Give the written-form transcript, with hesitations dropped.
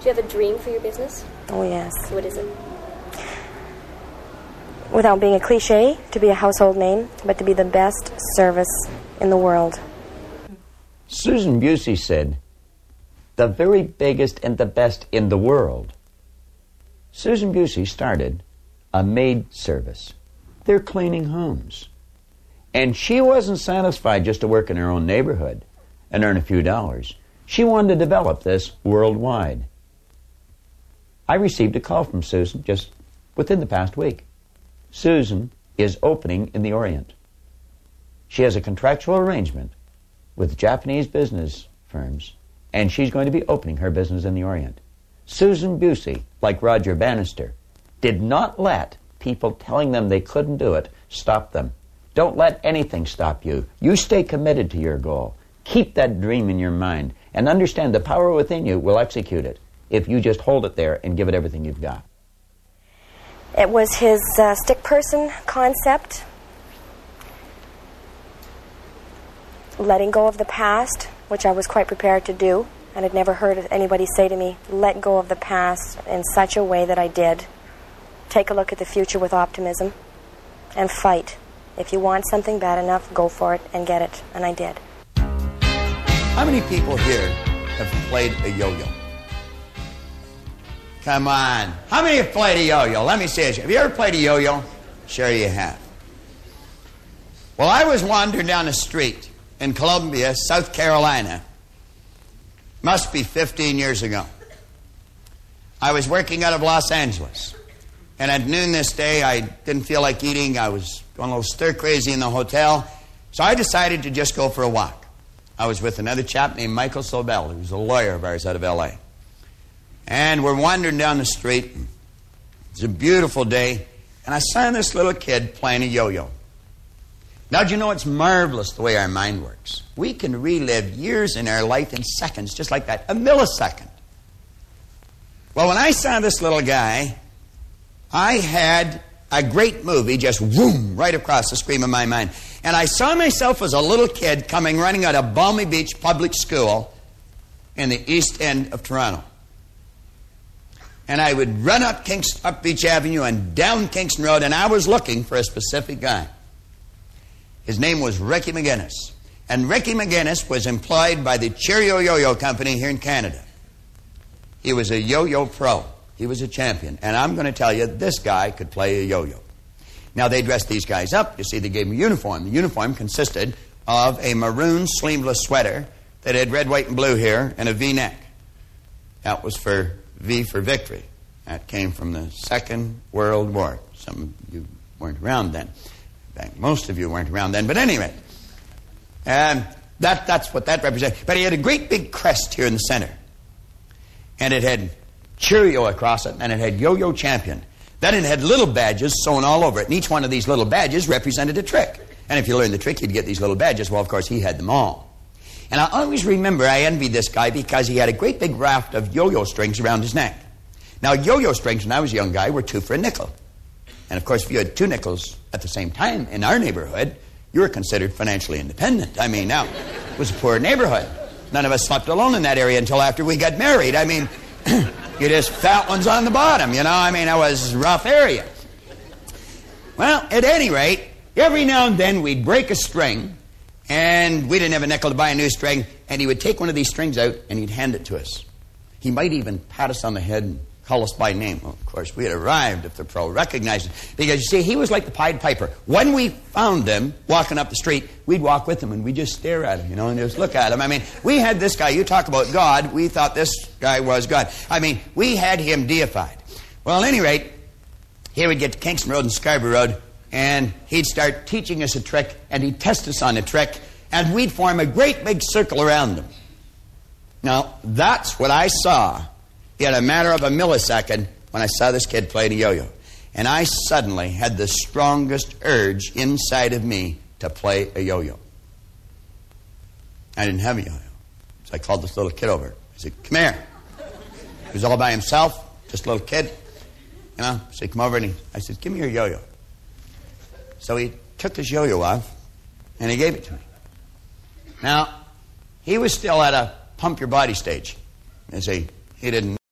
Do you have a dream for your business? Oh, yes. What is it? Without being a cliche, to be a household name, but to be the best service in the world. Susan Busey said, the very biggest and the best in the world. Susan Busey started a maid service. They're cleaning homes. And she wasn't satisfied just to work in her own neighborhood and earn a few dollars. She wanted to develop this worldwide. I received a call from Susan just within the past week. Susan is opening in the Orient. She has a contractual arrangement with Japanese business firms, and she's going to be opening her business in the Orient. Susan Busey, like Roger Bannister, did not let people telling them they couldn't do it stop them. Don't let anything stop you. You stay committed to your goal. Keep that dream in your mind and understand the power within you will execute it if you just hold it there and give it everything you've got. It was his stick person concept, letting go of the past, which I was quite prepared to do, and had never heard anybody say to me, let go of the past in such a way that I did. Take a look at the future with optimism and fight. If you want something bad enough, go for it and get it, and I did. How many people here have played a yo-yo? Come on. How many have played a yo-yo? Let me see it. Have you ever played a yo-yo? Sure you have. Well, I was wandering down the street in Columbia, South Carolina. Must be 15 years ago. I was working out of Los Angeles. And at noon this day, I didn't feel like eating. I was going a little stir-crazy in the hotel. So I decided to just go for a walk. I was with another chap named Michael Sobel, who was a lawyer of ours out of L.A. And we're wandering down the street. It's a beautiful day. And I saw this little kid playing a yo-yo. Now, do you know it's marvelous the way our mind works? We can relive years in our life in seconds, just like that, a millisecond. Well, when I saw this little guy, I had a great movie just whoom right across the screen of my mind. And I saw myself as a little kid coming running out of Balmy Beach Public School in the East End of Toronto. And I would run up Beach Avenue and down Kingston Road, and I was looking for a specific guy. His name was Ricky McGinnis. And Ricky McGinnis was employed by the Cheerio Yo-Yo Company here in Canada. He was a yo-yo pro. He was a champion. And I'm going to tell you, this guy could play a yo-yo. Now, they dressed these guys up. You see, they gave them a uniform. The uniform consisted of a maroon sleeveless sweater that had red, white, and blue here and a V-neck. That was for V for victory. That came from the Second World War. Some of you weren't around then. In fact, most of you weren't around then. But anyway, that's what that represented. But he had a great big crest here in the center. And it had Cheerio across it, and it had Yo-Yo Champion. Then it had little badges sewn all over it, and each one of these little badges represented a trick. And if you learned the trick, you'd get these little badges. Well, of course, he had them all. And I always remember I envied this guy because he had a great big raft of yo-yo strings around his neck. Now, yo-yo strings, when I was a young guy, were 2 for a nickel. And, of course, if you had 2 nickels at the same time in our neighborhood, you were considered financially independent. I mean, now, it was a poor neighborhood. None of us slept alone in that area until after we got married. I mean, you just fat ones on the bottom, you know. I mean, that was a rough area. Well, at any rate, every now and then we'd break a string, and we didn't have a nickel to buy a new string, and he would take one of these strings out, and he'd hand it to us. He might even pat us on the head and call us by name. Well, of course, we had arrived if the pro recognized him. Because, you see, he was like the Pied Piper. When we found him walking up the street, we'd walk with him, and we'd just stare at him, you know, and just look at him. I mean, we had this guy. You talk about God. We thought this guy was God. I mean, we had him deified. Well, at any rate, he would get to Kingston Road and Scarborough Road, and he'd start teaching us a trick, and he'd test us on a trick, and we'd form a great big circle around him. Now, that's what I saw in a matter of a millisecond when I saw this kid playing a yo-yo. And I suddenly had the strongest urge inside of me to play a yo-yo. I didn't have a yo-yo. So I called this little kid over. I said, come here. He was all by himself, just a little kid. You know, so he came over and I said, give me your yo-yo. So he took his yo-yo off and he gave it to me. Now, he was still at a pump your body stage. You see, he didn't